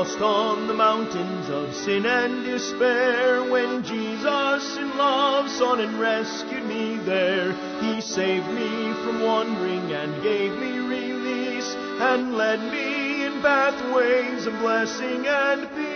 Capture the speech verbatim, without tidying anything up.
lost on the mountains of sin and despair, when Jesus in love sought and rescued me there. He saved me from wandering and gave me release, and led me in pathways of blessing and peace.